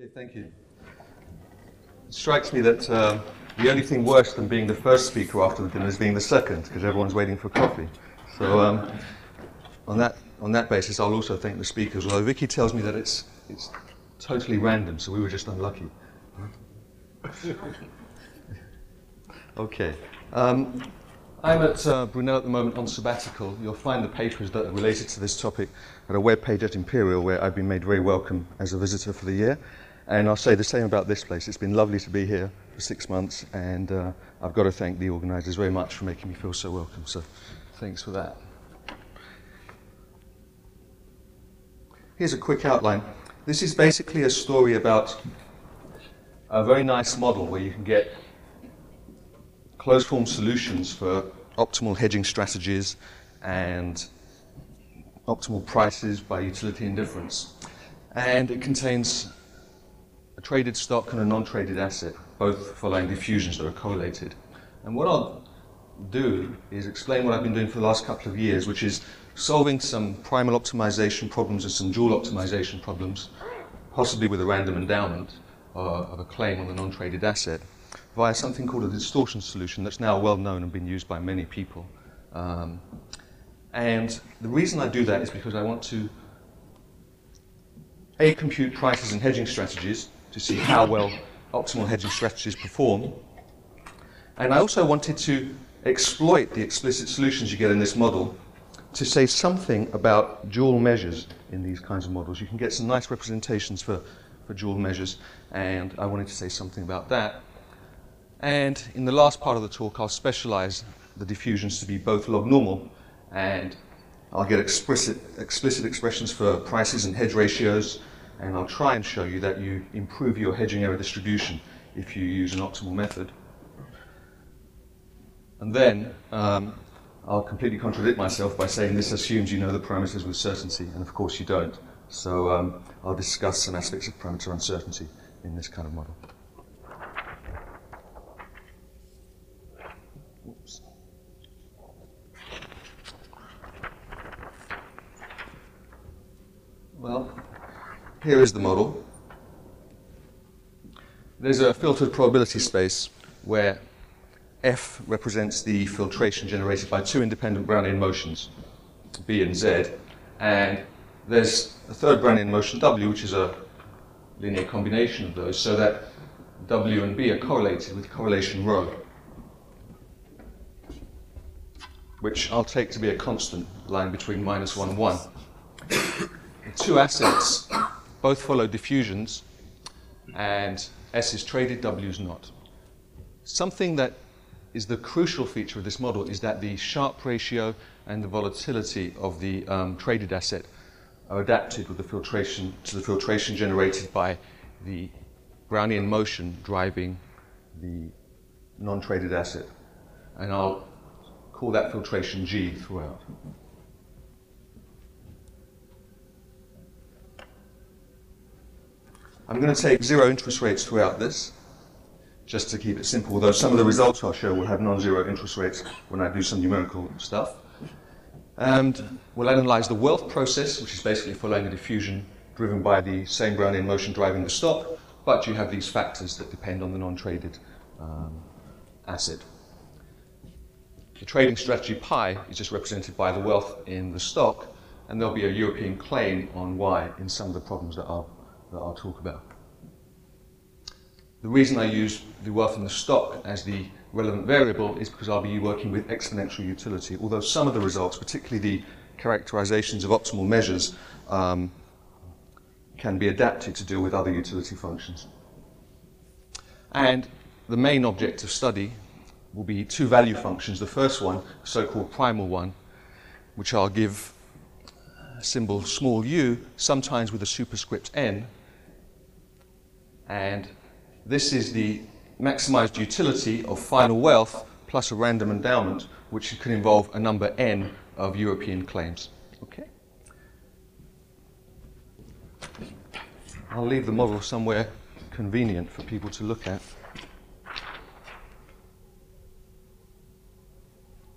Okay, thank you. It strikes me that the only thing worse than being the first speaker after the dinner is being the second, because everyone's waiting for coffee. So on that basis, I'll also thank the speakers, although Vicky tells me that it's totally random, so we were just unlucky. Okay. I'm at Brunel at the moment on sabbatical. You'll find the papers that are related to this topic at a webpage at Imperial, where I've been made very welcome as a visitor for the year. And I'll say the same about this place. It's been lovely to be here for 6 months, and I've got to thank the organisers very much for making me feel so welcome. So thanks for that. Here's a quick outline. This is basically a story about a very nice model where you can get closed-form solutions for optimal hedging strategies and optimal prices by utility indifference. And it contains a traded stock and a non-traded asset, both following diffusions that are correlated. And what I'll do is explain what I've been doing for the last couple of years, which is solving some primal optimization problems and some dual optimization problems, possibly with a random endowment of a claim on the non-traded asset, via something called a distortion solution that's now well known and been used by many people. And the reason I do that is because I want to compute prices and hedging strategies to see how well optimal hedging strategies perform. And I also wanted to exploit the explicit solutions you get in this model to say something about dual measures in these kinds of models. You can get some nice representations for dual measures, and I wanted to say something about that. And in the last part of the talk, I'll specialize the diffusions to be both log normal, and I'll get explicit expressions for prices and hedge ratios, and I'll try and show you that you improve your hedging error distribution if you use an optimal method. And then I'll completely contradict myself by saying this assumes you know the parameters with certainty, and of course you don't. So I'll discuss some aspects of parameter uncertainty in this kind of model. Oops. Well, here is the model. There's a filtered probability space where F represents the filtration generated by two independent Brownian motions, B and Z, and there's a third Brownian motion, W, which is a linear combination of those, so that W and B are correlated with correlation rho, which I'll take to be a constant lying between -1 and 1. The two assets both follow diffusions, and S is traded, W is not. Something that is the crucial feature of this model is that the Sharpe ratio and the volatility of the traded asset are adapted with the filtration to the filtration generated by the Brownian motion driving the non-traded asset. And I'll call that filtration G throughout. I'm going to take zero interest rates throughout this, just to keep it simple, although some of the results I'll show will have non-zero interest rates when I do some numerical stuff. And we'll analyze the wealth process, which is basically following a diffusion driven by the same Brownian motion driving the stock, but you have these factors that depend on the non-traded asset. The trading strategy pi is just represented by the wealth in the stock, and there'll be a European claim on Y in some of the problems that I'll talk about. The reason I use the wealth in the stock as the relevant variable is because I'll be working with exponential utility, although some of the results, particularly the characterizations of optimal measures, can be adapted to deal with other utility functions. And the main object of study will be two value functions. The first one, the so-called primal one, which I'll give symbol small u, sometimes with a superscript n, and this is the maximized utility of final wealth plus a random endowment, which could involve a number n of European claims. Okay. I'll leave the model somewhere convenient for people to look at.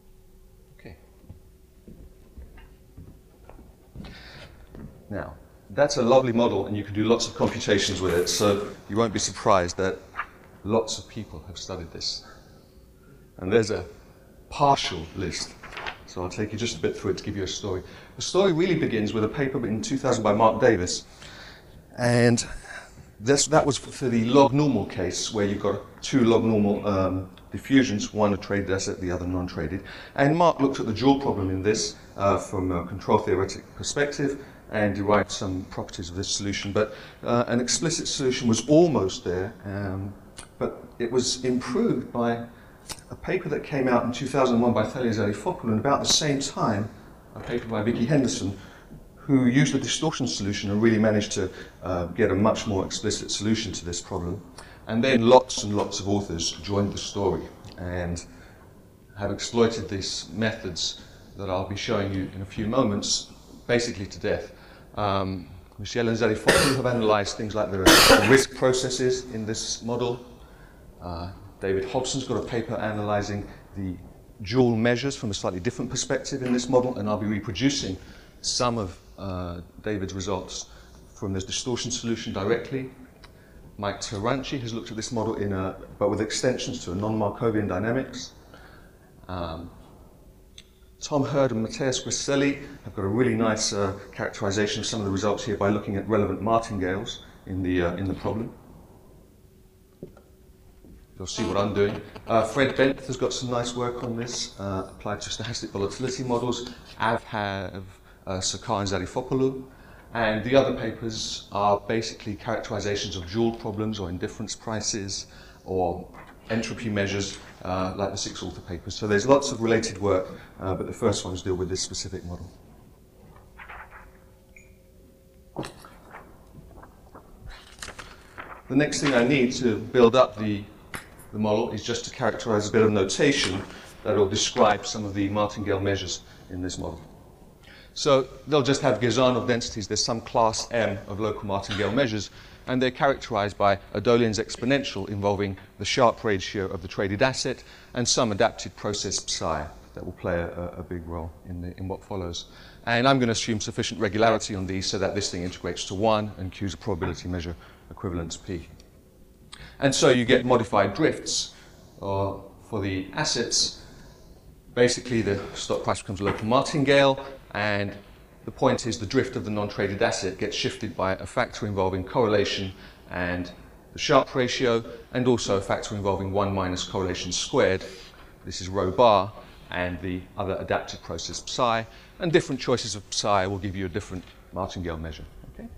Okay. Now, that's a lovely model, and you can do lots of computations with it, so you won't be surprised that lots of people have studied this. And there's a partial list. So I'll take you just a bit through it to give you a story. The story really begins with a paper in 2000 by Mark Davis. And that was for the log normal case, where you've got two log normal diffusions, one a traded asset, the other non-traded. And Mark looked at the dual problem in this from a control theoretic perspective and derived some properties of this solution. But an explicit solution was almost there, but it was improved by a paper that came out in 2001 by Thalia Zarifopoulos, and about the same time, a paper by Vicky Henderson, who used a distortion solution and really managed to get a much more explicit solution to this problem. And then lots and lots of authors joined the story and have exploited these methods that I'll be showing you in a few moments, basically to death. Michel and Zarifopoulos have analyzed things like the risk processes in this model. David Hobson's got a paper analyzing the dual measures from a slightly different perspective in this model, and I'll be reproducing some of David's results from this distortion solution directly. Mike Taranci has looked at this model but with extensions to a non-Markovian dynamics. Tom Hurd and Matthias Griselli have got a really nice characterization of some of the results here by looking at relevant martingales in the problem. You'll see what I'm doing. Fred Bent has got some nice work on this, applied to stochastic volatility models, as have Sakar and Zarifopoulos. And the other papers are basically characterizations of dual problems or indifference prices or entropy measures, like the 6 author papers. So there's lots of related work, but the first ones deal with this specific model. The next thing I need to build up the model is just to characterize a bit of notation that will describe some of the martingale measures in this model. So they'll just have Ghezzanov densities. There's some class M of local martingale measures, and they're characterized by a Dolian's exponential involving the Sharpe ratio of the traded asset and some adapted process psi that will play a big role in what follows. And I'm going to assume sufficient regularity on these so that this thing integrates to 1 and Q is a probability measure equivalent to P. And so you get modified drifts for the assets. Basically, the stock price becomes a local martingale, and the point is the drift of the non-traded asset gets shifted by a factor involving correlation and the Sharpe ratio, and also a factor involving 1 minus correlation squared. This is rho bar, and the other adapted process psi. And different choices of psi will give you a different martingale measure.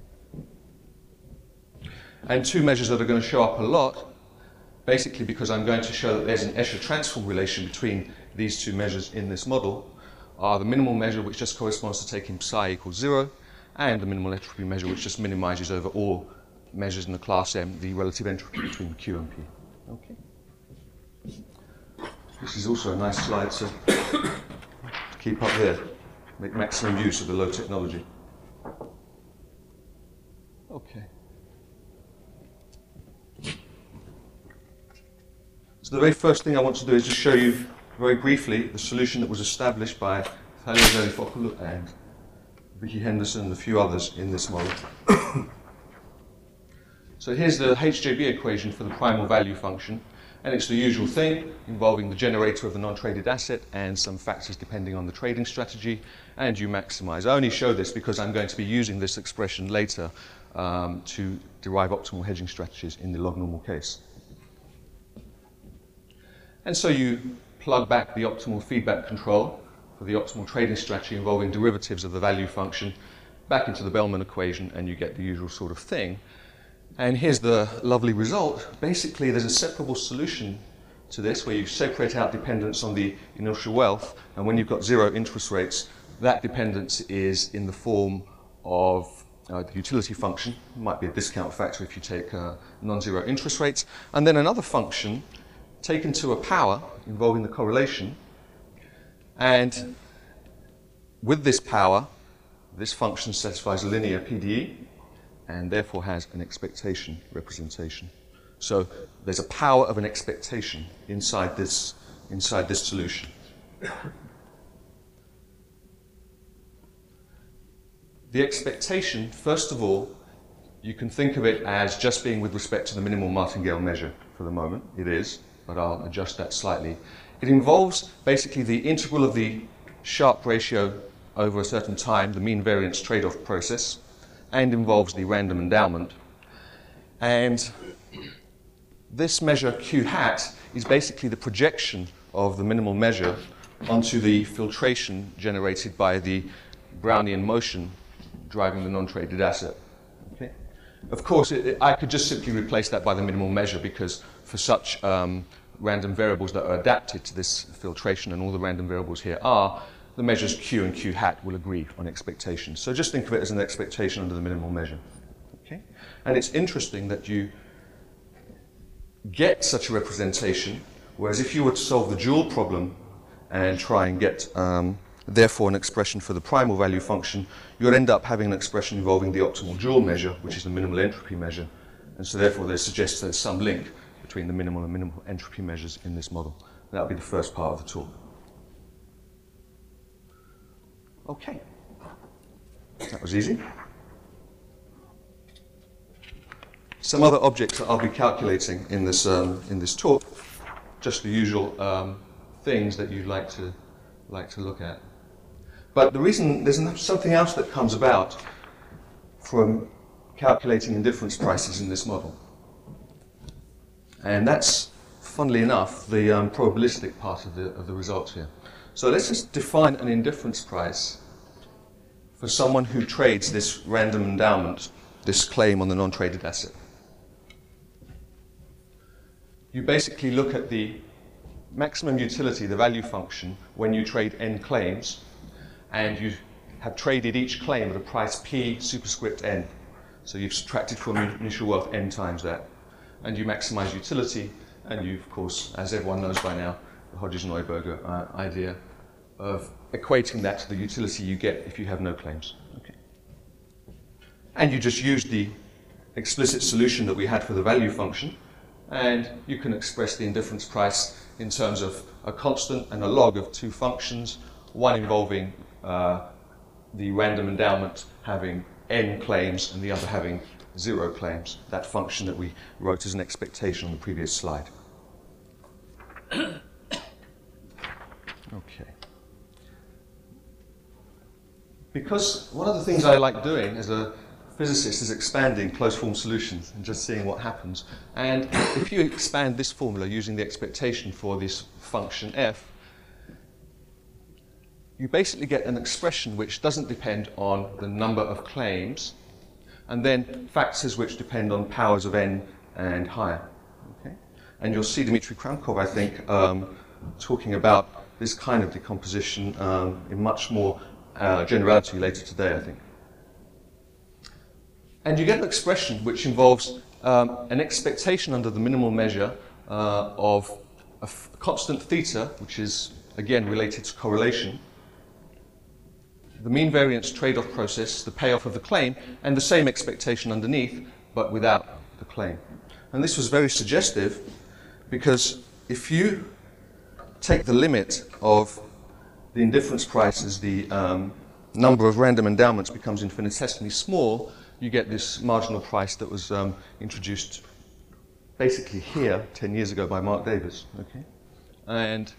And two measures that are going to show up a lot, basically because I'm going to show that there's an Escher transform relation between these two measures in this model, are the minimal measure, which just corresponds to taking psi equals 0, and the minimal entropy measure, which just minimizes over all measures in the class M the relative entropy between Q and P. Okay. This is also a nice slide to keep up there, make maximum use of the low technology. Okay. So the very first thing I want to do is just show you very briefly the solution that was established by Thalia Zarifopoulos and Vicky Henderson and a few others in this model. So here's the HJB equation for the primal value function, and it's the usual thing involving the generator of the non-traded asset and some factors depending on the trading strategy, and you maximize. I only show this because I'm going to be using this expression later to derive optimal hedging strategies in the log normal case. And so you plug back the optimal feedback control for the optimal trading strategy involving derivatives of the value function back into the Bellman equation, and you get the usual sort of thing. And here's the lovely result. Basically, there's a separable solution to this where you separate out dependence on the inertial wealth, and when you've got 0 interest rates, that dependence is in the form of the utility function. It might be a discount factor if you take non-zero interest rates, and then another function taken to a power involving the correlation, and with this power, this function satisfies a linear PDE and therefore has an expectation representation. So there's a power of an expectation inside this solution. the expectation, first of all, you can think of it as just being with respect to the minimal martingale measure for the moment. It is, but I'll adjust that slightly. It involves basically the integral of the Sharpe ratio over a certain time, the mean variance trade-off process, and involves the random endowment. And this measure Q hat is basically the projection of the minimal measure onto the filtration generated by the Brownian motion driving the non-traded asset. Okay? Of course, I could just simply replace that by the minimal measure, because for such random variables that are adapted to this filtration, and all the random variables here are, the measures Q and Q hat will agree on expectations. So just think of it as an expectation under the minimal measure. Okay? And it's interesting that you get such a representation, whereas if you were to solve the dual problem and try and get, therefore, an expression for the primal value function, you would end up having an expression involving the optimal dual measure, which is the minimal entropy measure. And so therefore, this suggests there's some link between the minimal and minimal entropy measures in this model. That will be the first part of the talk. Okay. That was easy. Some other objects that I'll be calculating in this talk, just the usual things that you'd like to look at. But the reason there's something else that comes about from calculating indifference prices in this model, and that's, funnily enough, the probabilistic part of the results here. So let's just define an indifference price for someone who trades this random endowment, this claim on the non-traded asset. You basically look at the maximum utility, the value function, when you trade n claims, and you have traded each claim at a price p superscript n. So you've subtracted from initial wealth n times that. And you maximize utility, and you, of course, as everyone knows by now, the Hodges-Neuberger idea of equating that to the utility you get if you have no claims. Okay. And you just use the explicit solution that we had for the value function, and you can express the indifference price in terms of a constant and a log of two functions, one involving the random endowment having n claims and the other having 0 claims, that function that we wrote as an expectation on the previous slide. Okay. Because one of the things I like doing as a physicist is expanding closed-form solutions and just seeing what happens. And if you expand this formula using the expectation for this function f, you basically get an expression which doesn't depend on the number of claims, and then factors which depend on powers of n and higher. Okay? And you'll see Dmitry Kramkov, I think, talking about this kind of decomposition in much more generality later today, I think. And you get an expression which involves an expectation under the minimal measure of a constant theta, which is, again, related to correlation, the mean variance trade-off process, the payoff of the claim, and the same expectation underneath, but without the claim. And this was very suggestive, because if you take the limit of the indifference price as the number of random endowments becomes infinitesimally small, you get this marginal price that was introduced basically here 10 years ago by Mark Davis. Okay? And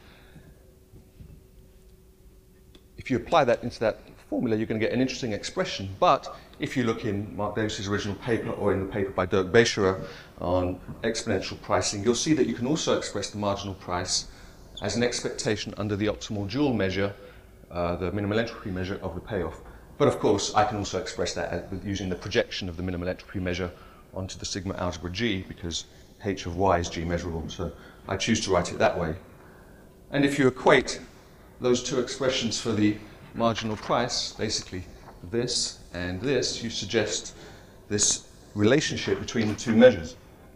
if you apply that into that formula, you're going to get an interesting expression. But if you look in Mark Davis's original paper or in the paper by Dirk Bescherer on exponential pricing, you'll see that you can also express the marginal price as an expectation under the optimal dual measure, the minimal entropy measure of the payoff. But of course, I can also express that using the projection of the minimal entropy measure onto the sigma algebra G, because h of y is G measurable. So I choose to write it that way. And if you equate those two expressions for the marginal price, basically this and this, you suggest this relationship between the two measures,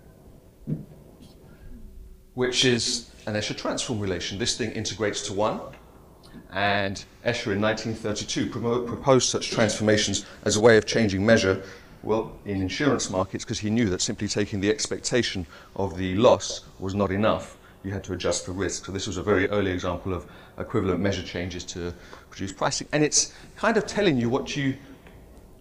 which is an Escher transform relation. This thing integrates to 1, and Escher in 1932 proposed such transformations as a way of changing measure, well, in insurance markets, because he knew that simply taking the expectation of the loss was not enough. You had to adjust for risk. So this was a very early example of equivalent measure changes to produce pricing. And it's kind of telling you what you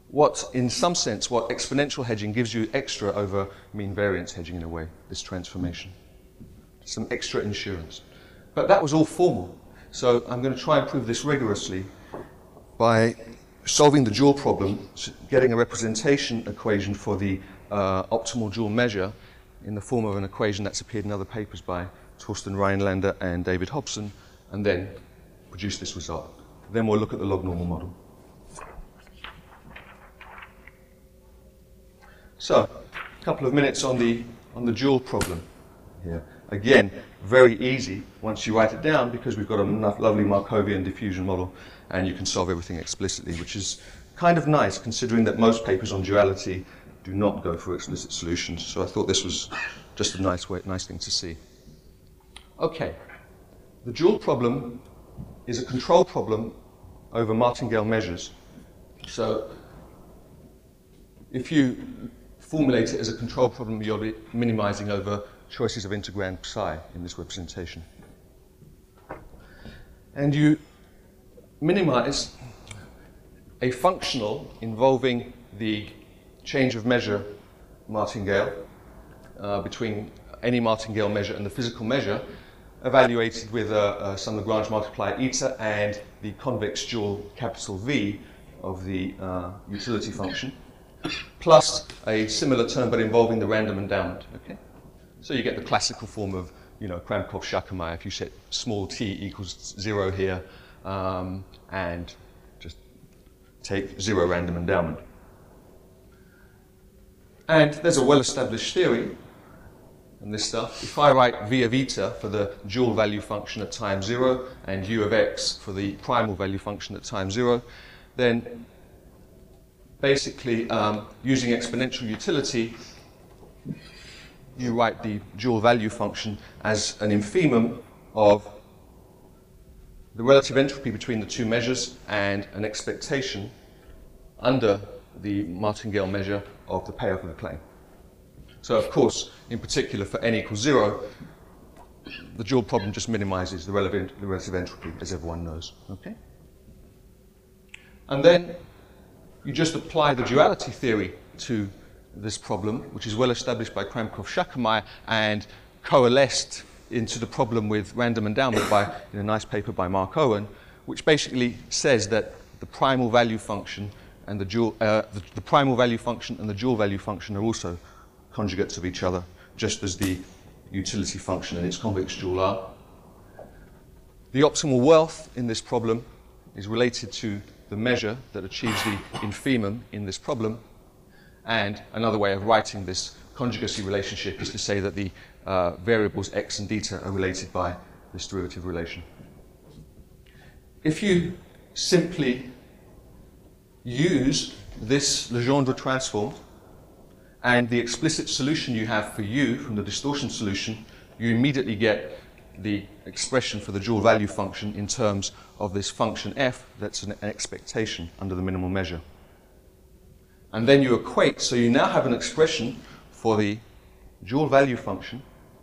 in some sense, what exponential hedging gives you extra over mean variance hedging in a way, this transformation. Some extra insurance. But that was all formal. So I'm going to try and prove this rigorously by solving the dual problem, getting a representation equation for the optimal dual measure in the form of an equation that's appeared in other papers by Torsten Rhinelander and David Hobson, and then produce this result. Then we'll look at the log normal model. So, a couple of minutes on the dual problem here. Again, very easy once you write it down because we've got a lovely Markovian diffusion model and you can solve everything explicitly, which is kind of nice considering that most papers on duality do not go for explicit solutions. So I thought this was just a nice thing to see. Okay, the dual problem is a control problem over martingale measures. So if you formulate it as a control problem, you'll be minimizing over choices of integrand psi in this representation. And you minimize a functional involving the change of measure martingale between any martingale measure and the physical measure, evaluated with some Lagrange multiplier eta and the convex dual capital V of the utility function, plus a similar term but involving the random endowment. Okay? So you get the classical form of, Kramkov-Shachemeyer if you set small t equals 0 here and just take 0 random endowment. And there's a well-established theory and this stuff. If I write v of eta for the dual value function at time 0 and u of x for the primal value function at time 0, then basically using exponential utility, you write the dual value function as an infimum of the relative entropy between the two measures and an expectation under the martingale measure of the payoff of the claim. So of course, in particular for n equals 0, the dual problem just minimizes the relative entropy, as everyone knows. Okay? And then you just apply the duality theory to this problem, which is well established by Kramkov-Shachemeyer and coalesced into the problem with random endowment in a nice paper by Mark Owen, which basically says that the primal value function and the dual value function and the dual value function are also conjugates of each other, just as the utility function and its convex dual are. The optimal wealth in this problem is related to the measure that achieves the infimum in this problem. And another way of writing this conjugacy relationship is to say that the variables x and eta are related by this derivative relation. If you simply use this Legendre transform and the explicit solution you have for u from the distortion solution, you immediately get the expression for the dual value function in terms of this function f that's an expectation under the minimal measure. And then you equate, so you now have an expression for the dual value function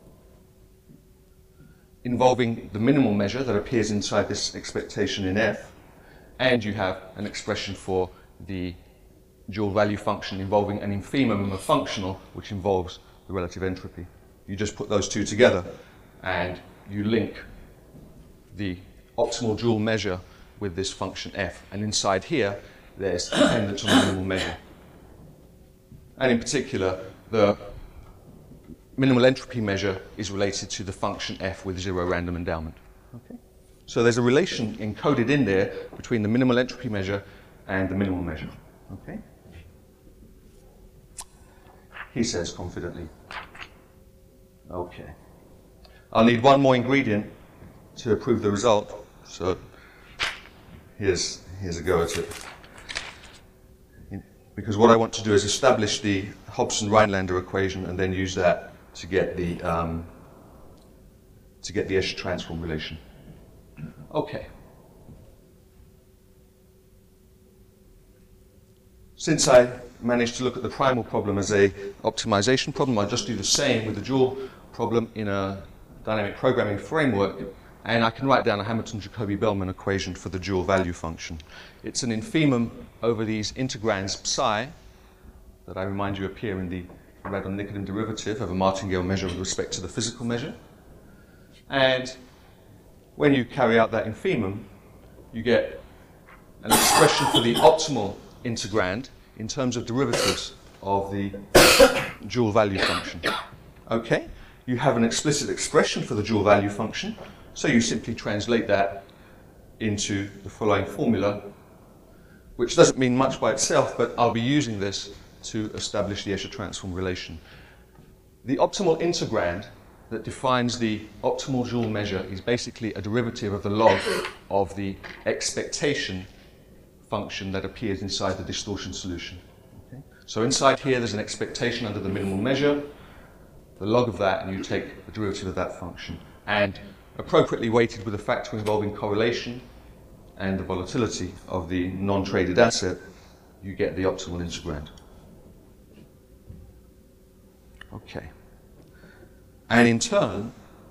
involving the minimal measure that appears inside this expectation in f, and you have an expression for the dual value function involving an infimum of functional, which involves the relative entropy. You just put those two together and you link the optimal dual measure with this function f, and inside here there's dependence on the minimal measure. And in particular, the minimal entropy measure is related to the function f with 0 random endowment. Okay? So there's a relation encoded in there between the minimal entropy measure and the minimal measure. Okay? He says confidently. Okay. I'll need one more ingredient to prove the result. So here's a go at it. Because what I want to do is establish the Hobson-Rhinelander equation and then use that to get the Escher transform relation. Okay. Since I managed to look at the primal problem as a optimization problem, I'll just do the same with the dual problem in a dynamic programming framework and I can write down a Hamilton-Jacobi-Bellman equation for the dual value function. It's an infimum over these integrands psi that I remind you appear in the Radon-Nikodym derivative of a martingale measure with respect to the physical measure. And when you carry out that infimum, you get an expression for the optimal integrand in terms of derivatives of the dual value function. Okay? You have an explicit expression for the dual value function, so you simply translate that into the following formula, which doesn't mean much by itself, but I'll be using this to establish the Escher transform relation. The optimal integrand that defines the optimal dual measure is basically a derivative of the log of the expectation function that appears inside the distortion solution. Okay? So inside here there's an expectation under the minimal measure, the log of that, and you take the derivative of that function. And appropriately weighted with a factor involving correlation and the volatility of the non-traded asset, you get the optimal integrand. Okay. And in turn,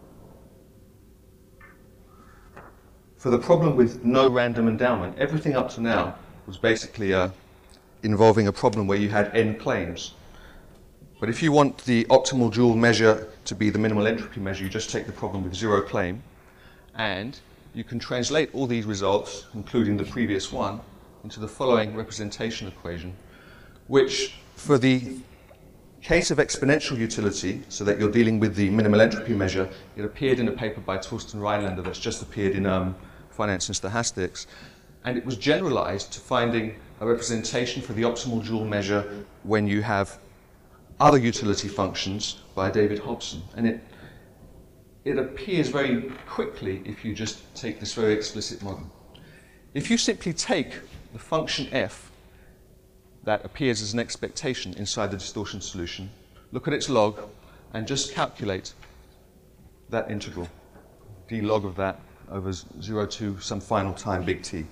for the problem with no random endowment, everything up to now was basically involving a problem where you had n claims. But if you want the optimal dual measure to be the minimal entropy measure, you just take the problem with zero claim, and you can translate all these results, including the previous one, into the following representation equation, which for the case of exponential utility, so that you're dealing with the minimal entropy measure, it appeared in a paper by Torsten Rhinelander that's just appeared in Finance and Stochastics, and it was generalized to finding a representation for the optimal dual measure when you have other utility functions by David Hobson. And it appears very quickly if you just take this very explicit model. If you simply take the function f that appears as an expectation inside the distortion solution, look at its log, and just calculate that integral, d log of that over 0 to some final time, big T.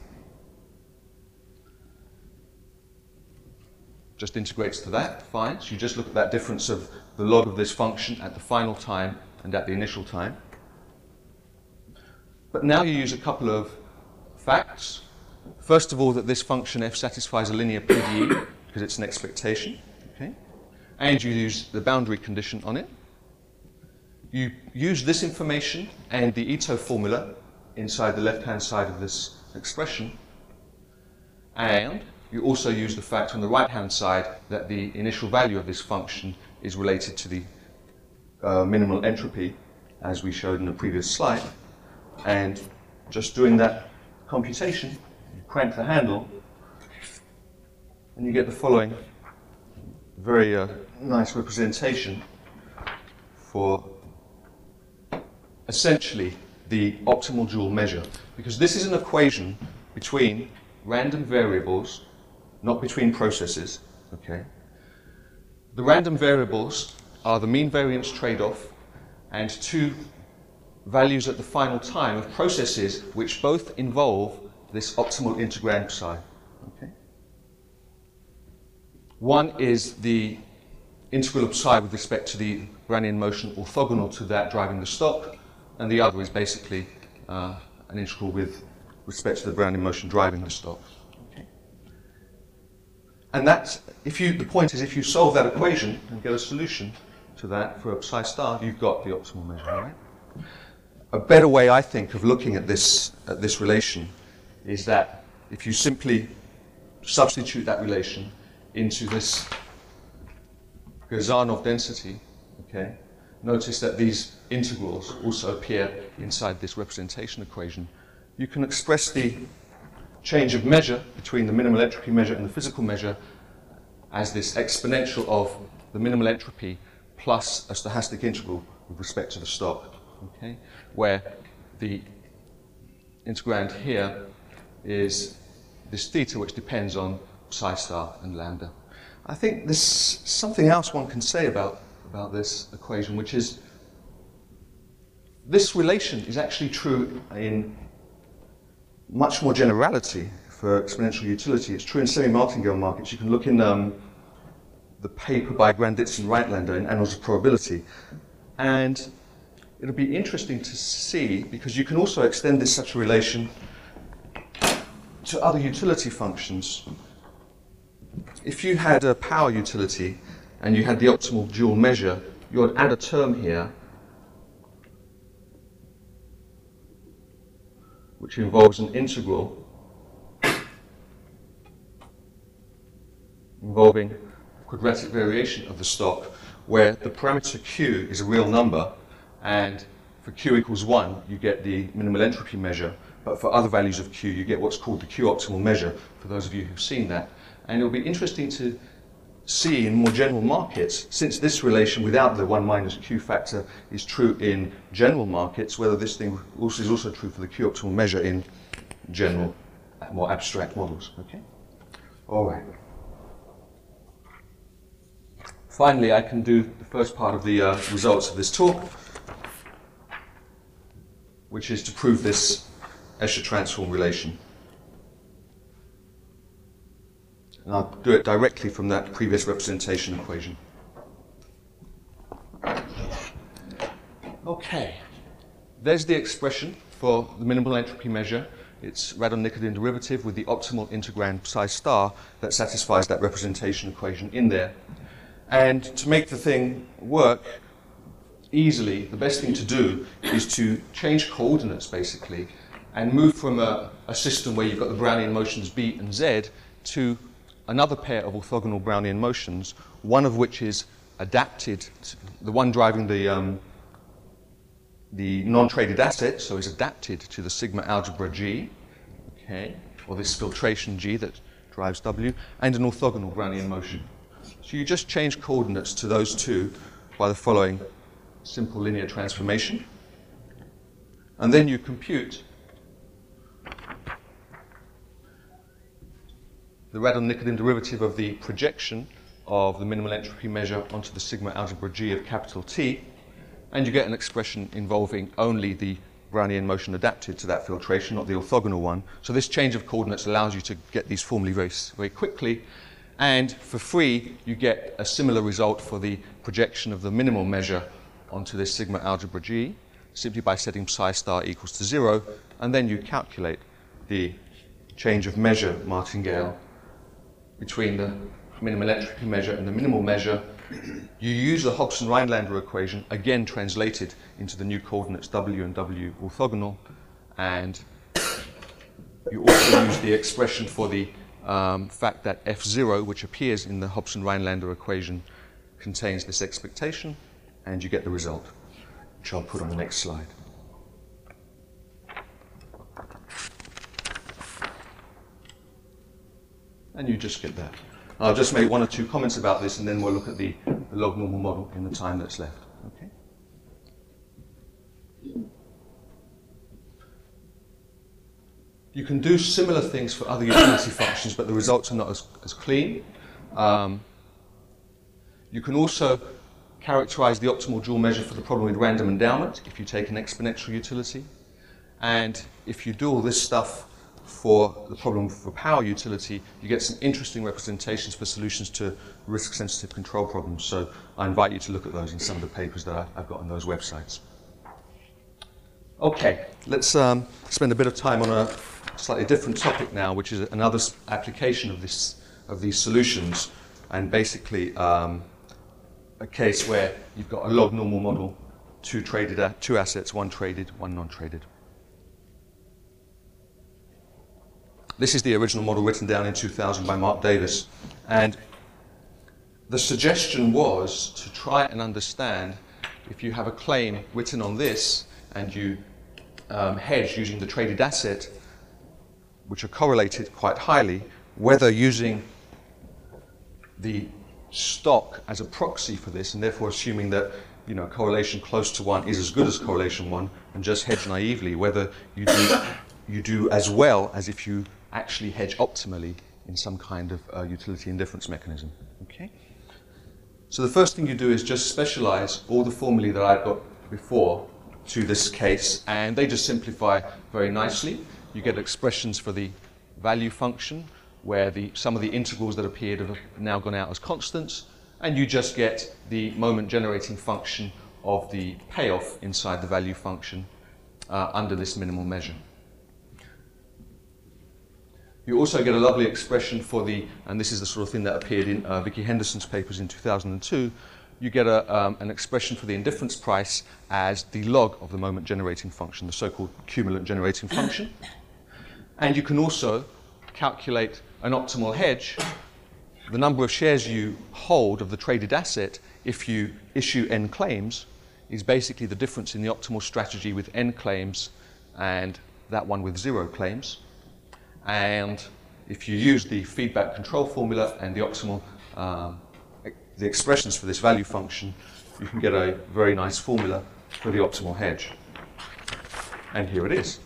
Just integrates to that, fine. So you just look at that difference of the log of this function at the final time and at the initial time. But now you use a couple of facts. First of all, that this function f satisfies a linear PDE because it's an expectation, okay? And you use the boundary condition on it. You use this information and the Ito formula inside the left-hand side of this expression, and you also use the fact on the right-hand side that the initial value of this function is related to the minimal entropy, as we showed in the previous slide. And just doing that computation, you crank the handle, and you get the following very nice representation for essentially the optimal dual measure. Because this is an equation between random variables, not between processes, okay? The random variables are the mean variance trade-off and two values at the final time of processes which both involve this optimal integrand psi, okay? One is the integral of psi with respect to the Brownian motion orthogonal to that driving the stock, and the other is basically an integral with respect to the Brownian motion driving the stock. And that's, the point is, if you solve that equation and get a solution to that for a psi star, you've got the optimal measure, right? A better way, I think, of looking at this relation is that if you simply substitute that relation into this Gazanov density, okay, notice that these integrals also appear inside this representation equation. You can express the change of measure between the minimal entropy measure and the physical measure as this exponential of the minimal entropy plus a stochastic integral with respect to the stock, okay? Where the integrand here is this theta, which depends on psi star and lambda. I think there's something else one can say about this equation, which is this relation is actually true in much more generality for exponential utility. It's true in semi-martingale markets. You can look in the paper by Granditz and Rhinelander in Annals of Probability. And it'll be interesting to see, because you can also extend this such a relation to other utility functions. If you had a power utility and you had the optimal dual measure, you would add a term here which involves an integral involving quadratic variation of the stock, where the parameter q is a real number, and for q equals 1 you get the minimal entropy measure, but for other values of q you get what's called the q optimal measure, for those of you who've seen that. And it'll be interesting to see in more general markets, since this relation without the 1 minus q factor is true in general markets, whether this thing is also true for the q optimal measure in general, more abstract models. Okay? All right. Finally, I can do the first part of the results of this talk, which is to prove this Escher transform relation. And I'll do it directly from that previous representation equation. Okay, there's the expression for the minimal entropy measure. It's Radon-Nikodym derivative with the optimal integrand psi star that satisfies that representation equation in there. And to make the thing work easily, the best thing to do is to change coordinates, basically, and move from a system where you've got the Brownian motions b and z to another pair of orthogonal Brownian motions, one of which is adapted, the one driving the non-traded asset, so is adapted to the sigma algebra G, okay, or this filtration G that drives W, and an orthogonal Brownian motion. So you just change coordinates to those two by the following simple linear transformation, and then you compute the Radon-Nikodym derivative of the projection of the minimal entropy measure onto the sigma algebra G of capital T, and you get an expression involving only the Brownian motion adapted to that filtration, not the orthogonal one. So this change of coordinates allows you to get these formally very quickly, and for free you get a similar result for the projection of the minimal measure onto this sigma algebra G, simply by setting psi star equals to 0, and then you calculate the change of measure martingale between the minimal entropy measure and the minimal measure. You use the Hodgson-Rhinelander equation, again translated into the new coordinates W and W orthogonal, and you also use the expression for the fact that F0, which appears in the Hodgson-Rhinelander equation, contains this expectation, and you get the result, which I'll put on the next slide. And you just get that. I'll just make one or two comments about this, and then we'll look at the log normal model in the time that's left. Okay? You can do similar things for other utility functions, but the results are not as clean. You can also characterize the optimal dual measure for the problem with random endowment if you take an exponential utility. And if you do all this stuff for the problem for power utility, you get some interesting representations for solutions to risk-sensitive control problems. So I invite you to look at those in some of the papers that I've got on those websites. Okay, let's spend a bit of time on a slightly different topic now, which is another application of these solutions, and basically a case where you've got a log normal model, two assets, one traded, one non-traded. This is the original model written down in 2000 by Mark Davis, and the suggestion was to try and understand if you have a claim written on this and you hedge using the traded asset, which are correlated quite highly, whether using the stock as a proxy for this, and therefore assuming that correlation close to 1 is as good as correlation 1, and just hedge naively, whether you do as well as if you actually hedge optimally in some kind of utility indifference mechanism. Okay? So the first thing you do is just specialize all the formulae that I've got before to this case, and they just simplify very nicely. You get expressions for the value function, where some of the integrals that appeared have now gone out as constants, and you just get the moment generating function of the payoff inside the value function under this minimal measure. You also get a lovely expression for the, and this is the sort of thing that appeared in Vicky Henderson's papers in 2002, you get an expression for the indifference price as the log of the moment generating function, the so-called cumulant generating function. And you can also calculate an optimal hedge, the number of shares you hold of the traded asset if you issue n claims is basically the difference in the optimal strategy with n claims and that one with 0 claims. And if you use the feedback control formula and the optimal, the expressions for this value function, you can get a very nice formula for the optimal hedge. And here it is.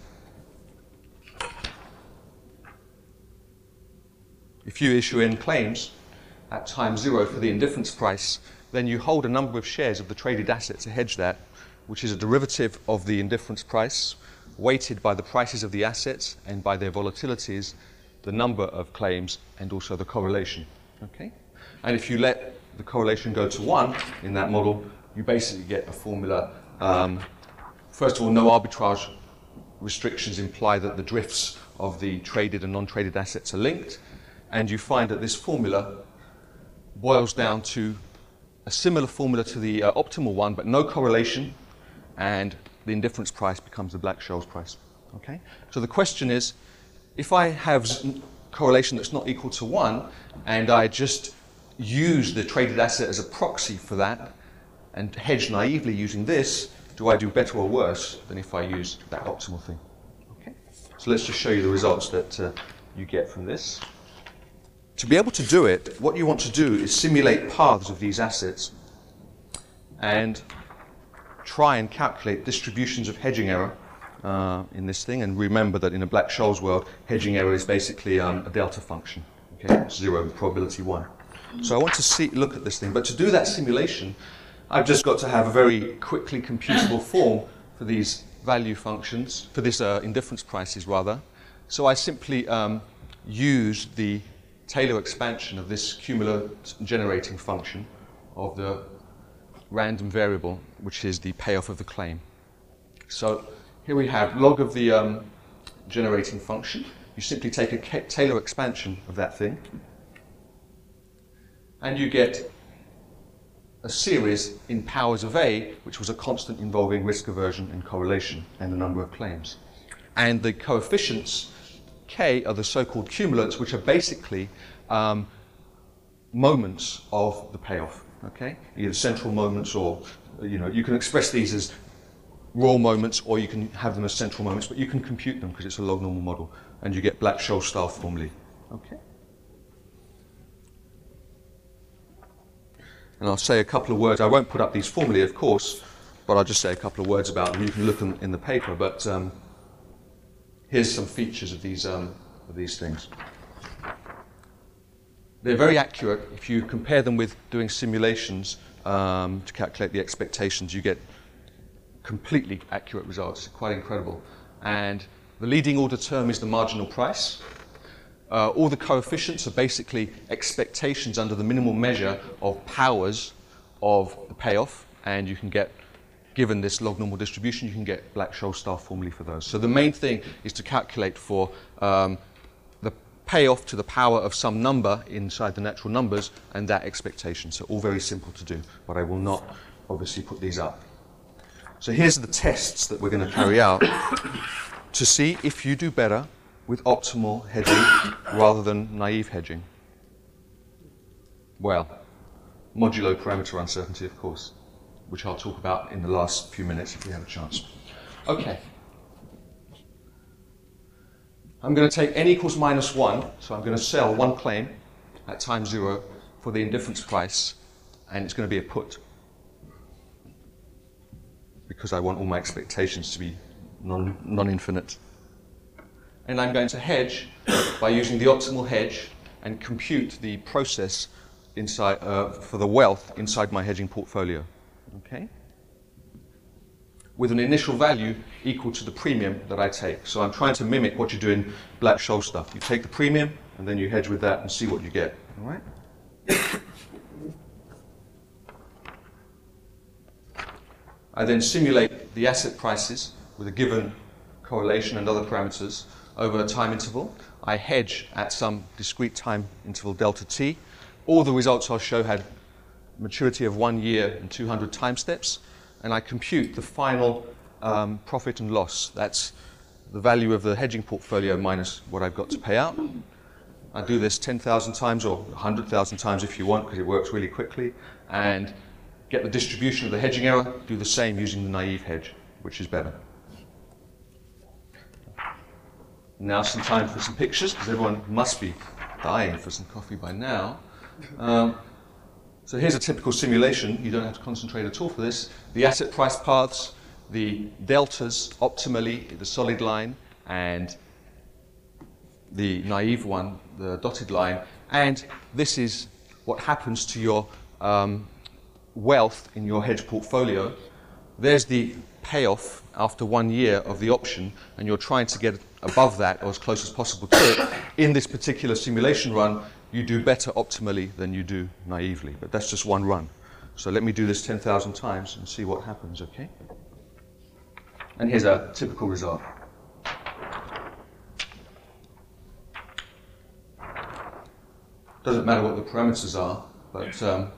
If you issue n claims at time 0 for the indifference price, then you hold a number of shares of the traded asset to hedge that, which is a derivative of the indifference price, weighted by the prices of the assets and by their volatilities, the number of claims, and also the correlation. Okay? And if you let the correlation go to 1 in that model, you basically get a formula. First of all, no arbitrage restrictions imply that the drifts of the traded and non-traded assets are linked. And you find that this formula boils down to a similar formula to the optimal one, but no correlation, and the indifference price becomes the Black-Scholes price. Okay? So the question is, if I have correlation that's not equal to 1, and I just use the traded asset as a proxy for that, and hedge naively using this, do I do better or worse than if I use that optimal thing? Okay? So let's just show you the results that you get from this. To be able to do it, what you want to do is simulate paths of these assets and try and calculate distributions of hedging error in this thing. And remember that in a Black-Scholes world, hedging error is basically a delta function. Okay? 0 probability 1. So I want to look at this thing. But to do that simulation, I've just got to have a very quickly computable form for these value functions, for this indifference prices rather. So I simply use the Taylor expansion of this cumulant generating function of the random variable, which is the payoff of the claim. So here we have log of the generating function. You simply take a Taylor expansion of that thing, and you get a series in powers of A, which was a constant involving risk aversion and correlation and the number of claims. And the coefficients K are the so-called cumulants, which are basically moments of the payoff. Okay, either central moments, or you can express these as raw moments, or you can have them as central moments, but you can compute them because it's a log normal model, and you get Black-Scholes style formulae. Okay. And I'll say a couple of words. I won't put up these formulae, of course, but I'll just say a couple of words about them. You can look in the paper, but here's some features of these things. They're very accurate. If you compare them with doing simulations to calculate the expectations, you get completely accurate results. Quite incredible. And the leading order term is the marginal price. All the coefficients are basically expectations under the minimal measure of powers of the payoff, and you can get, given this log normal distribution, you can get Black-Scholes style formulae for those. So the main thing is to calculate for the payoff to the power of some number inside the natural numbers and that expectation. So all very simple to do, but I will not obviously put these up. So here's the tests that we're going to carry out to see if you do better with optimal hedging rather than naive hedging. Well, modulo parameter uncertainty, of course, which I'll talk about in the last few minutes if we have a chance. Okay. I'm going to take n equals -1, so I'm going to sell one claim at time 0 for the indifference price, and it's going to be a put, because I want all my expectations to be non-infinite. And I'm going to hedge by using the optimal hedge and compute the process inside for the wealth inside my hedging portfolio. Okay? With an initial value equal to the premium that I take. So I'm trying to mimic what you do in Black-Scholes stuff. You take the premium and then you hedge with that and see what you get. All right? I then simulate the asset prices with a given correlation and other parameters over a time interval. I hedge at some discrete time interval delta t. All the results I'll show had maturity of 1 year and 200 time steps, and I compute the final profit and loss. That's the value of the hedging portfolio minus what I've got to pay out. I do this 10,000 times or 100,000 times if you want, because it works really quickly, and get the distribution of the hedging error, do the same using the naive hedge, which is better. Now some time for some pictures, because everyone must be dying for some coffee by now. So here's a typical simulation. You don't have to concentrate at all for this. The asset price paths, the deltas optimally, the solid line, and the naive one, the dotted line. And this is what happens to your wealth in your hedge portfolio. There's the payoff after 1 year of the option, and you're trying to get above that or as close as possible to it. In this particular simulation run, you do better optimally than you do naively, but that's just one run. So let me do this 10,000 times and see what happens, okay? And here's a typical result. Doesn't matter what the parameters are, but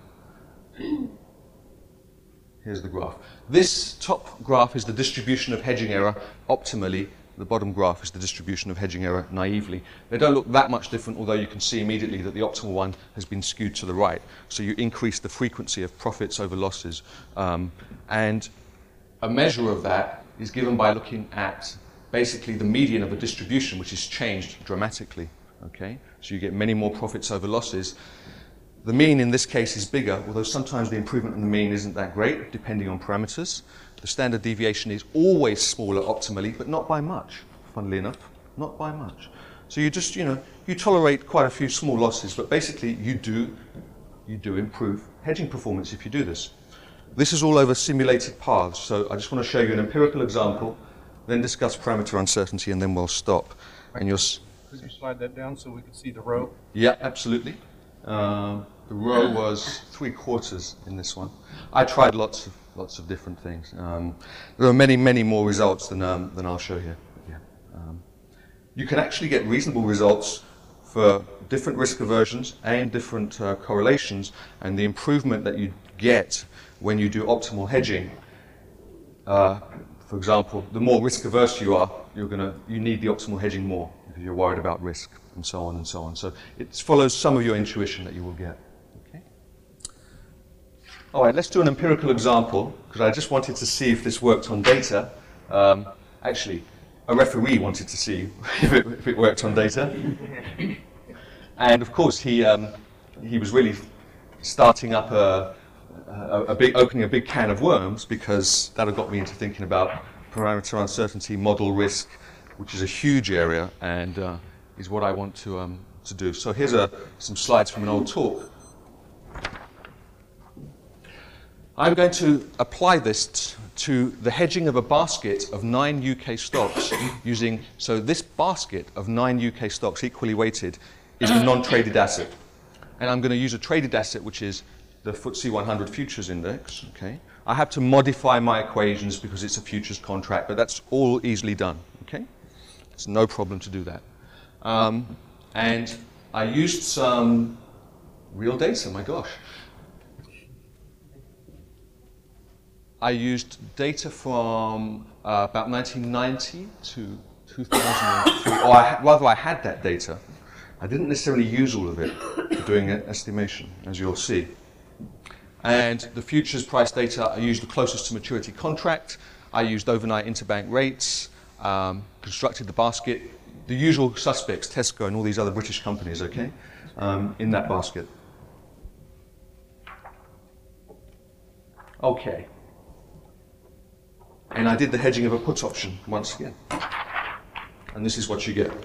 here's the graph. This top graph is the distribution of hedging error optimally. The bottom graph is the distribution of hedging error naively. They don't look that much different, although you can see immediately that the optimal one has been skewed to the right. So you increase the frequency of profits over losses. And a measure of that is given by looking at basically the median of a distribution, which is changed dramatically. Okay? So you get many more profits over losses. The mean in this case is bigger, although sometimes the improvement in the mean isn't that great, depending on parameters. The standard deviation is always smaller optimally, but not by much, funnily enough, not by much. So you just, you tolerate quite a few small losses, but basically you do improve hedging performance if you do this. This is all over simulated paths, so I just want to show you an empirical example, then discuss parameter uncertainty, and then we'll stop. And you'll Could you slide that down so we can see the row? Yeah, absolutely. The row was 3/4 in this one. I tried lots of different things. There are many more results than I'll show here. Yeah. You can actually get reasonable results for different risk aversions and different correlations, and the improvement that you get when you do optimal hedging. For example, the more risk averse you are, you need the optimal hedging more because you're worried about risk, and so on and so on. So it follows some of your intuition that you will get. Okay. All right, let's do an empirical example, because I just wanted to see if this worked on data. Actually, a referee wanted to see if it worked on data. And of course, he was really starting up opening a big can of worms, because that had got me into thinking about parameter uncertainty, model risk, which is a huge area and is what I want to do. So here's some slides from an old talk. I'm going to apply this to the hedging of a basket of 9 UK stocks using, so this basket of 9 UK stocks equally weighted is the non-traded asset. And I'm going to use a traded asset, which is the FTSE 100 futures index. Okay, I have to modify my equations because it's a futures contract, but that's all easily done. Okay, it's no problem to do that. And I used some real data. My gosh, I used data from about 1990 to 2003. Rather, I had that data. I didn't necessarily use all of it for doing an estimation, as you'll see. And the futures price data, I used the closest to maturity contract. I used overnight interbank rates, constructed the basket, the usual suspects, Tesco and all these other British companies, okay, in that basket. Okay. And I did the hedging of a put option once again. And this is what you get.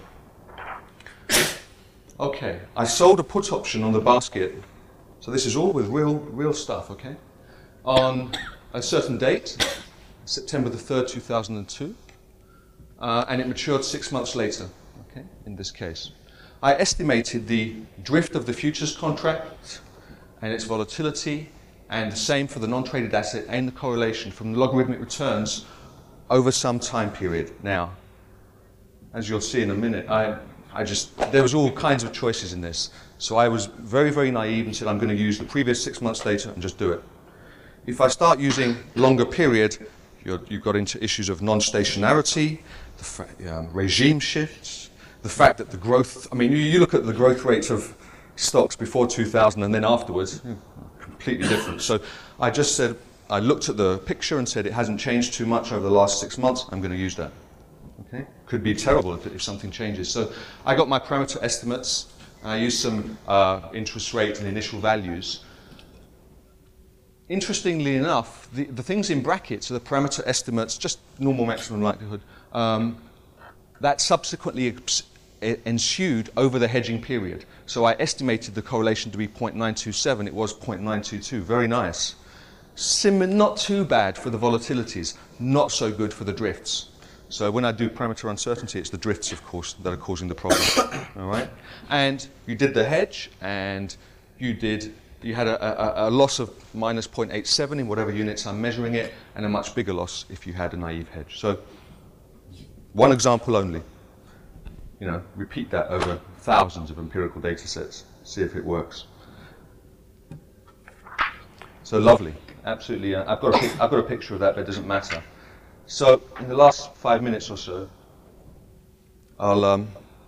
Okay, I sold a put option on the basket. So this is all with real stuff, okay? On a certain date, September the 3rd, 2002, and it matured 6 months later, okay, in this case. I estimated the drift of the futures contract and its volatility and the same for the non-traded asset and the correlation from the logarithmic returns over some time period. Now, as you'll see in a minute, there was all kinds of choices in this. So I was very, very naive and said I'm going to use the previous 6 months data and just do it. If I start using longer period, you've got into issues of non-stationarity, regime shifts, the fact that the growth, I mean, you look at the growth rates of stocks before 2000 and then afterwards, completely different. So I just said, I looked at the picture and said it hasn't changed too much over the last 6 months, I'm going to use that. Okay? Could be terrible if something changes. So I got my parameter estimates, I used some interest rate and initial values. Interestingly enough, the things in brackets are the parameter estimates, just normal maximum likelihood, that subsequently ensued over the hedging period. So I estimated the correlation to be 0.927, it was 0.922, very nice. Not too bad for the volatilities, not so good for the drifts. So when I do parameter uncertainty, it's the drifts, of course, that are causing the problem. All right? And you did the hedge, and you had a loss of minus 0.87 in whatever units I'm measuring it, and a much bigger loss if you had a naive hedge. So one example only. You know, repeat that over thousands of empirical data sets, see if it works. So lovely, absolutely. I've got a picture of that, but it doesn't matter. So in the last 5 minutes or so, I'll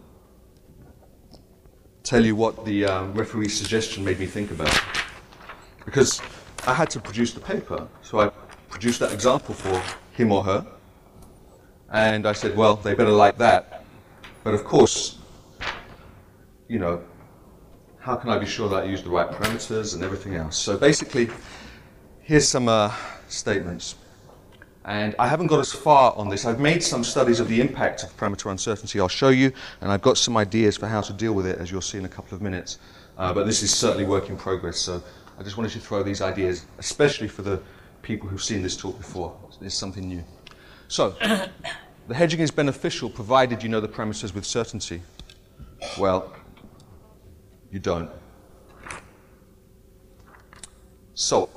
tell you what the referee's suggestion made me think about. Because I had to produce the paper, so I produced that example for him or her, and I said, well, they better like that. But of course, you know, how can I be sure that I use the right parameters and everything else? So basically, here's some statements. And I haven't got as far on this. I've made some studies of the impact of parameter uncertainty I'll show you, and I've got some ideas for how to deal with it, as you'll see in a couple of minutes. But this is certainly work in progress, so I just wanted to throw these ideas, especially for the people who've seen this talk before. It's something new. So, the hedging is beneficial provided you know the parameters with certainty. Well, you don't. So,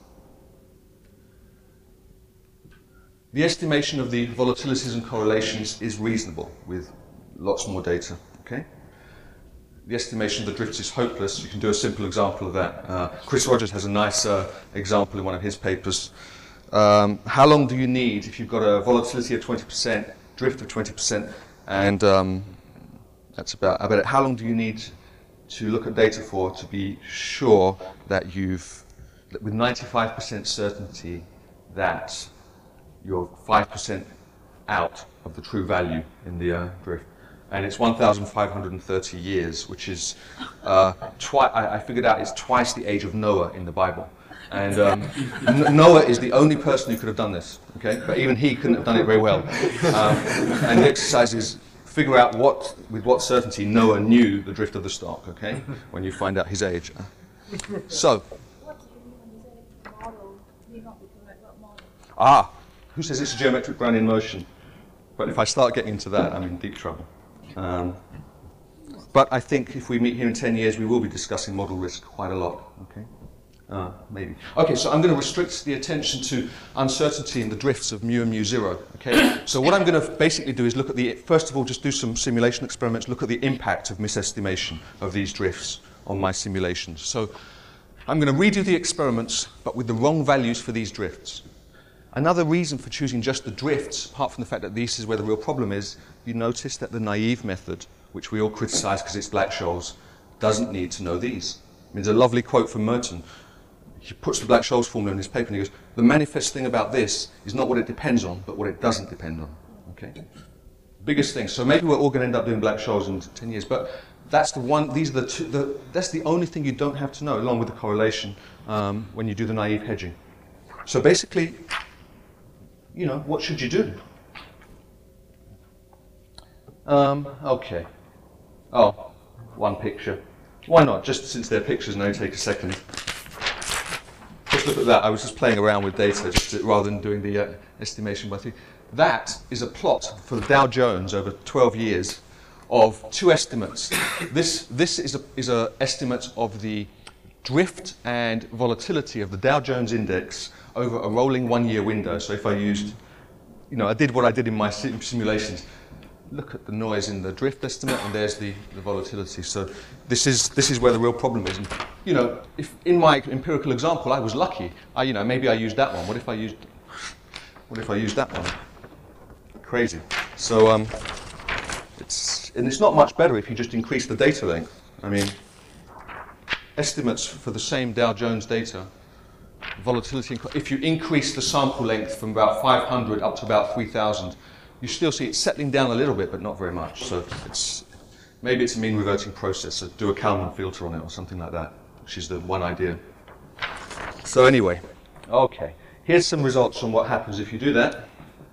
the estimation of the volatilities and correlations is reasonable with lots more data, okay? The estimation of the drifts is hopeless. You can do a simple example of that. Chris Rogers has a nice example in one of his papers. How long do you need if you've got a volatility of 20%, drift of 20%, and that's about it. How long do you need to look at data for to be sure that with 95% certainty that you're 5% out of the true value in the drift? And it's 1,530 years, which is, I figured out it's twice the age of Noah in the Bible. And Noah is the only person who could have done this, okay? But even he couldn't have done it very well. And the exercise is figure out with what certainty Noah knew the drift of the stock, okay? When you find out his age. So. What do you mean when you say model? May not be correct, what model? Who says it's a geometric Brownian motion? But if I start getting into that, I'm in deep trouble. But I think if we meet here in 10 years, we will be discussing model risk quite a lot, okay? Maybe. Okay, so I'm going to restrict the attention to uncertainty in the drifts of mu and mu zero, okay? So what I'm going to basically do is look at first of all, just do some simulation experiments, look at the impact of misestimation of these drifts on my simulations. So I'm going to redo the experiments, but with the wrong values for these drifts. Another reason for choosing just the drifts, apart from the fact that this is where the real problem is, you notice that the naive method, which we all criticize because it's Black-Scholes, doesn't need to know these. I mean, there's a lovely quote from Merton. He puts the Black-Scholes formula in his paper and he goes, the manifest thing about this is not what it depends on, but what it doesn't depend on. Okay? Biggest thing. So maybe we're all going to end up doing Black-Scholes in 10 years, but that's the one, these are the two, that's the only thing you don't have to know, along with the correlation, when you do the naive hedging. So basically, you know, what should you do? Okay. Oh, one picture. Why not? Just since they're pictures, now take a second. Just look at that. I was just playing around with data rather than doing the estimation by three. That is a plot for the Dow Jones over 12 years of two estimates. This is a estimate of the drift and volatility of the Dow Jones index over a rolling 1-year window. So if I used, I did what I did in my simulations. Look at the noise in the drift estimate, and there's the volatility. So this is where the real problem is. And, if in my empirical example I was lucky, maybe I used that one. What if I used that one? Crazy. So it's not much better if you just increase the data length. I mean, estimates for the same Dow Jones data, volatility, if you increase the sample length from about 500 up to about 3,000, you still see it settling down a little bit, but not very much. So maybe it's a mean reverting process, so do a Kalman filter on it or something like that, which is the one idea. So anyway, okay, here's some results from what happens if you do that.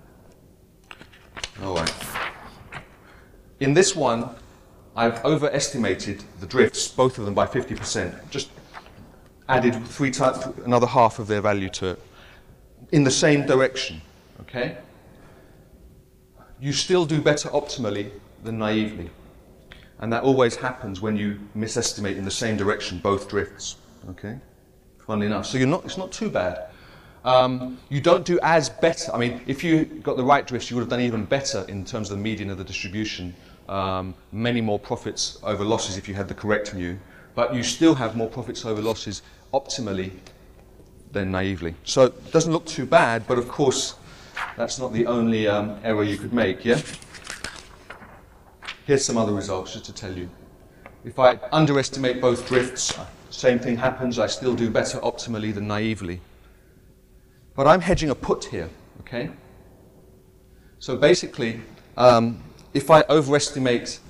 All right. In this one, I've overestimated the drifts, both of them by 50%, just added another half of their value to it, in the same direction, okay? You still do better optimally than naively. And that always happens when you misestimate in the same direction both drifts, okay? Funnily enough. So it's not too bad. You don't do as better. I mean, if you got the right drifts, you would have done even better in terms of the median of the distribution. Many more profits over losses if you had the correct mu. But you still have more profits over losses optimally than naively. So it doesn't look too bad, but of course, that's not the only error you could make, yeah? Here's some other results just to tell you. If I underestimate both drifts, same thing happens, I still do better optimally than naively. But I'm hedging a put here, okay? So basically, if I overestimate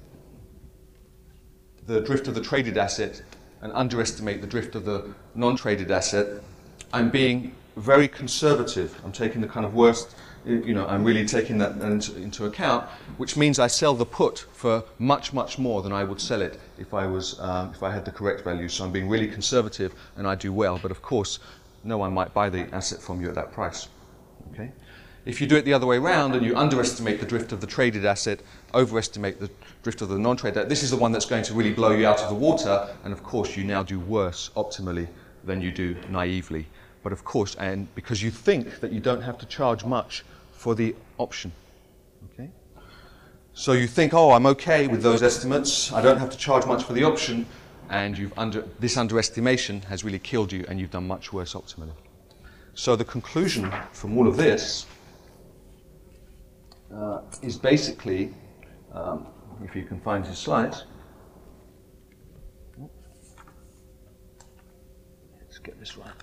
the drift of the traded asset and underestimate the drift of the non-traded asset, I'm being very conservative. I'm taking the kind of worst, I'm really taking that into account, which means I sell the put for much, much more than I would sell it if I had the correct value. So I'm being really conservative and I do well. But of course, no one might buy the asset from you at that price. Okay? If you do it the other way around and you underestimate the drift of the traded asset, overestimate the drift of the non-traded, this is the one that's going to really blow you out of the water, and of course you now do worse optimally than you do naively. But of course, and because you think that you don't have to charge much for the option. Okay? So you think, oh, I'm okay with those estimates, I don't have to charge much for the option, and this underestimation has really killed you and you've done much worse optimally. So the conclusion from all of this is basically, if you can find his slides, let's get this right.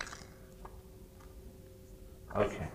Okay.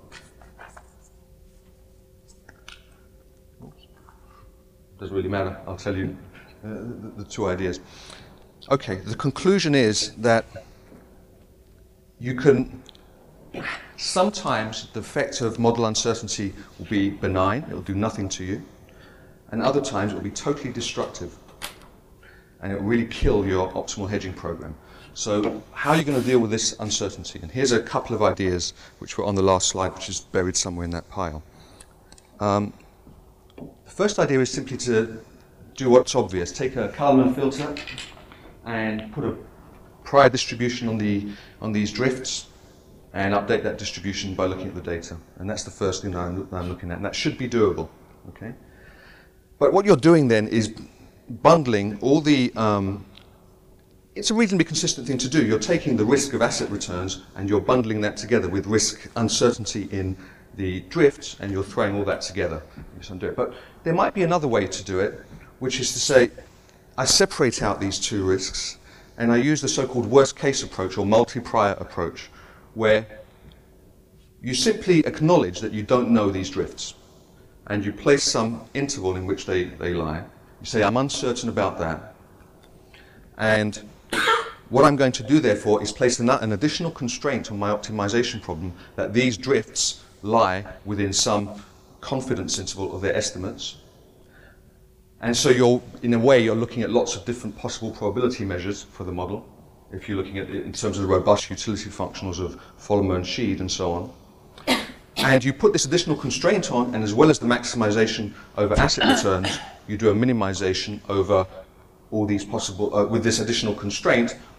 Oops. Doesn't really matter, I'll tell you the two ideas. Okay, the conclusion is that you can, sometimes the effect of model uncertainty will be benign, it will do nothing to you, and other times it will be totally destructive, and it will really kill your optimal hedging program. So how are you going to deal with this uncertainty? And here's a couple of ideas which were on the last slide, which is buried somewhere in that pile. The first idea is simply to do what's obvious. Take a Kalman filter and put a prior distribution on these drifts and update that distribution by looking at the data. And that's the first thing that I'm looking at, and that should be doable. Okay? But what you're doing then is bundling all the it's a reasonably consistent thing to do. You're taking the risk of asset returns and you're bundling that together with risk uncertainty in the drifts, and you're throwing all that together. But there might be another way to do it, which is to say, I separate out these two risks and I use the so-called worst case approach or multi-prior approach, where you simply acknowledge that you don't know these drifts and you place some interval in which they lie. You say, I'm uncertain about that. And what I'm going to do, therefore, is place an additional constraint on my optimization problem that these drifts lie within some confidence interval of their estimates. And so in a way, you're looking at lots of different possible probability measures for the model, if you're looking at it in terms of the robust utility functionals of Follomer and Sheed and so on. And you put this additional constraint on, and as well as the maximization over asset returns, you do a minimization over all these possible, with this additional constraint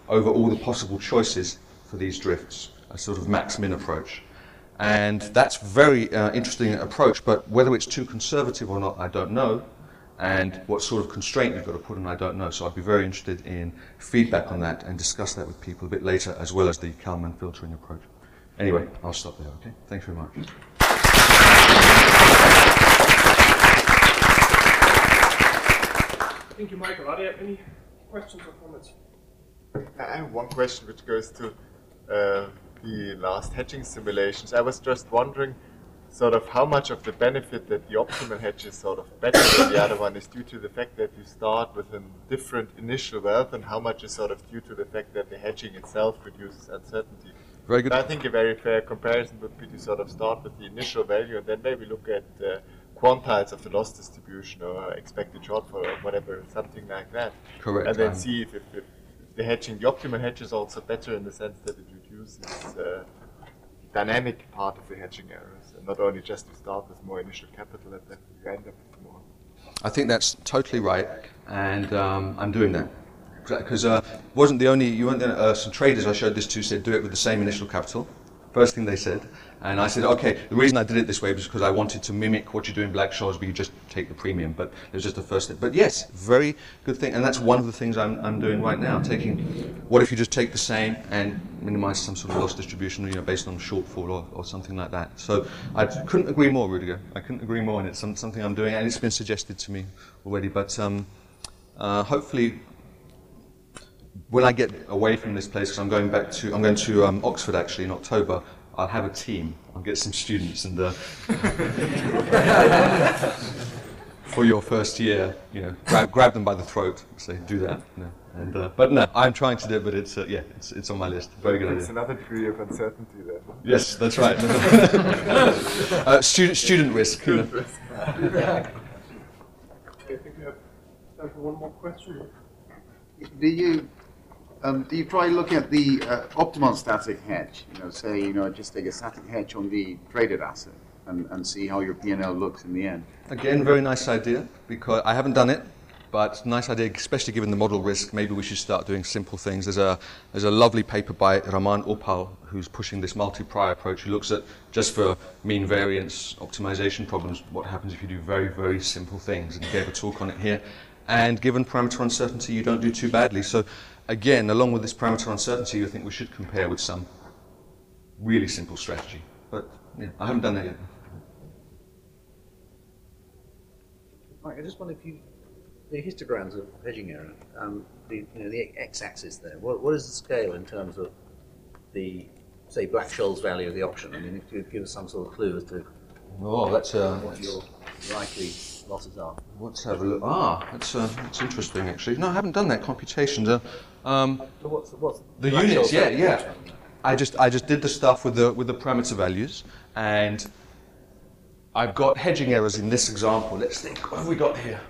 over all the possible choices for these drifts, a sort of max-min approach. And that's a very interesting approach, but whether it's too conservative or not, I don't know. And what sort of constraint you've got to put in, I don't know. So I'd be very interested in feedback on that and discuss that with people a bit later, as well as the Kalman filtering approach. Anyway, I'll stop there, okay? Thanks very much. Thank you, Michael. Are there any questions or comments? I have one question which goes to the last hedging simulations. I was just wondering sort of how much of the benefit that the optimal hedge is sort of better than the other one is due to the fact that you start with a different initial wealth, and how much is sort of due to the fact that the hedging itself reduces uncertainty. Very good. I think a very fair comparison would be to sort of start with the initial value and then maybe look at quantiles of the loss distribution or expected shortfall or whatever, something like that. Correct. And then see if the hedging, the optimal hedge is also better in the sense that it reduces the dynamic part of the hedging errors, and not only just to start with more initial capital and then you end up with more. I think that's totally right, and I'm doing that. Because wasn't the only, you weren't some traders I showed this to said do it with the same initial capital. First thing they said. And I said, okay, the reason I did it this way was because I wanted to mimic what you do in Black-Scholes, but you just take the premium. But it was just the first thing. But yes, very good thing. And that's one of the things I'm doing right now. Taking, what if you just take the same and minimize some sort of loss distribution, based on shortfall or something like that. So I couldn't agree more, Rudiger. I couldn't agree more, and it's something I'm doing, and it's been suggested to me already. But hopefully, when I get away from this place, because I'm going to Oxford actually in October, I'll have a team. I'll get some students and for your first year, grab them by the throat, say do that. But no, I'm trying to do it, but it's on my list. Very good idea. It's another degree of uncertainty there. Yes, that's right. Student risk. Okay, I think we have time for one more question. Do you try looking at the optimal static hedge? Say, just take a static hedge on the traded asset and see how your P&L looks in the end. Again, very nice idea, because I haven't done it, but nice idea, especially given the model risk. Maybe we should start doing simple things. There's a lovely paper by Raman Opal who's pushing this multi-prior approach, who looks at, just for mean variance optimization problems, what happens if you do very, very simple things. And he gave a talk on it here. And given parameter uncertainty, you don't do too badly. So again, along with this parameter uncertainty, I think we should compare with some really simple strategy. But yeah, I haven't done that yet. Mike, I just wonder if the histograms of hedging error, the x-axis there, what is the scale in terms of the, say, Black-Scholes value of the option? I mean, if you could give us some sort of clue as to what your likely losses are. Let's have a look. That's interesting, actually. No, I haven't done that computation. So what's the units? Yeah. I just did the stuff with the parameter values, and I've got hedging errors in this example. Let's think. What have we got here?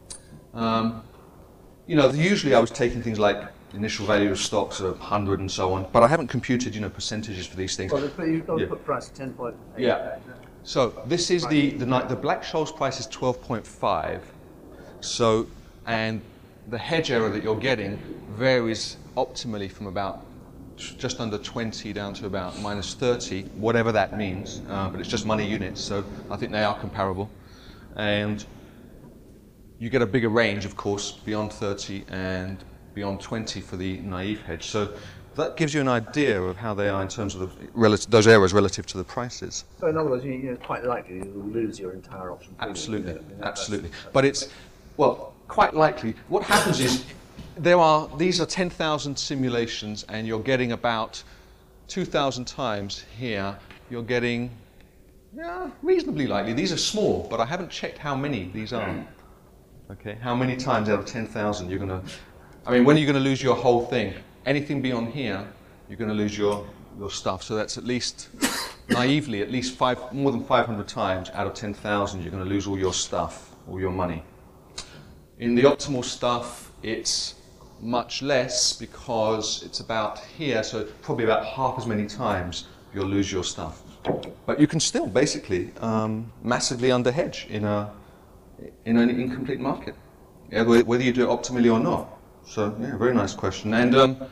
Usually I was taking things like initial value of stocks of 100 and so on, but I haven't computed, percentages for these things. Well, you've got to put price at 10.8. Yeah. So this is the Black-Scholes price is 12.5. So, and the hedge error that you're getting varies optimally from about just under 20 down to about minus 30, whatever that means. But it's just money units, so I think they are comparable. And you get a bigger range, of course, beyond 30 and beyond 20 for the naive hedge. So that gives you an idea of how they are in terms of those errors relative to the prices. So in other words, it's quite likely you will lose your entire option premium. Absolutely, absolutely. But it's, quite likely. What happens is, these are 10,000 simulations, and you're getting about 2,000 times here. You're getting, reasonably likely. These are small, but I haven't checked how many these are. Okay, how many times out of 10,000 you're going to, when are you going to lose your whole thing? Anything beyond here, you're going to lose your stuff. So that's at least, naively, at least more than 500 times out of 10,000 you're going to lose all your stuff, all your money. In the optimal stuff, it's much less because it's about here, so probably about half as many times you'll lose your stuff. But you can still basically massively underhedge in an incomplete market, whether you do it optimally or not. So, very nice question. And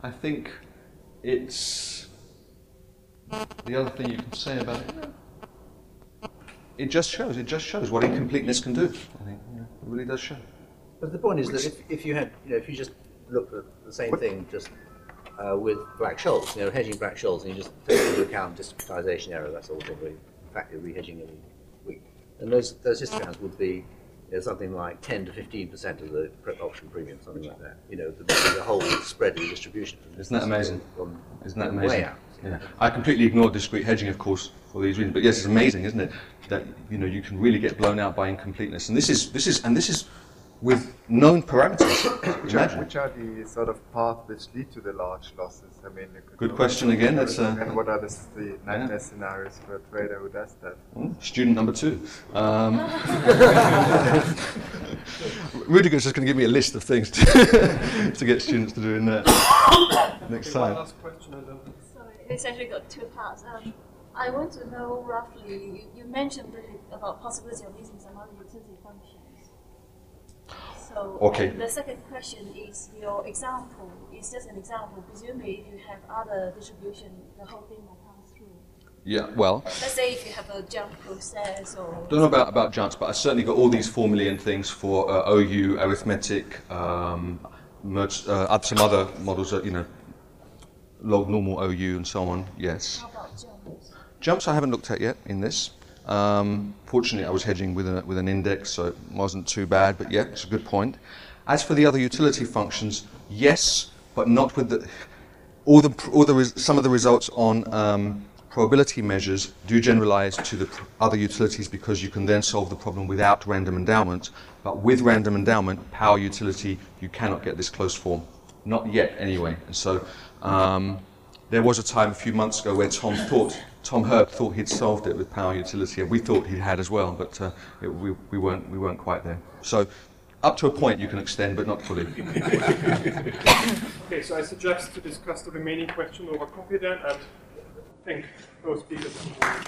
I think it's the other thing you can say about it. It just shows what incompleteness can do. I think it really does show. But the point is that if you had, if you just looked at the same thing just with Black Scholes, hedging Black Scholes, and you just take into account discretization error, that sort of thing, where in fact you're rehedging every week, and those histograms would be something like 10 to 15% of the option premium, something like that. The whole spread of the distribution. Isn't that amazing? Isn't that amazing? Way out. Yeah. I completely ignored discrete hedging, of course, for these reasons. But yes, it's amazing, isn't it? That you can really get blown out by incompleteness, and this is with known parameters. Which are the sort of paths which lead to the large losses? I mean, good question again. That's and what are the nightmare scenarios for a trader who does that? Student number 2. Rudiger's just going to give me a list of things to get students to do in there next time. One last question and then. Sorry, it's actually got 2 parts. I want to know roughly, you mentioned about possibility of using some other utility functions. So okay. The second question is your example. It's just an example. Presumably, if you have other distribution, the whole thing will pass through. Yeah, well. Let's say if you have a jump process or. Don't know about jumps, but I certainly got all these formulae and things for OU, arithmetic, some other models, log normal OU and so on. Yes. How about jumps? Jumps I haven't looked at yet in this. Fortunately, I was hedging with an index, so it wasn't too bad. But yeah, it's a good point. As for the other utility functions, yes, but not with some of the results on probability measures do generalize to the other utilities because you can then solve the problem without random endowment. But with random endowment, power utility, you cannot get this closed form. Not yet, anyway. And so there was a time a few months ago where Tom Herb thought he'd solved it with power utility, and we thought he had as well, but we weren't quite there. So up to a point you can extend, but not fully. Okay, so I suggest to discuss the remaining question over coffee then, and thank those speakers.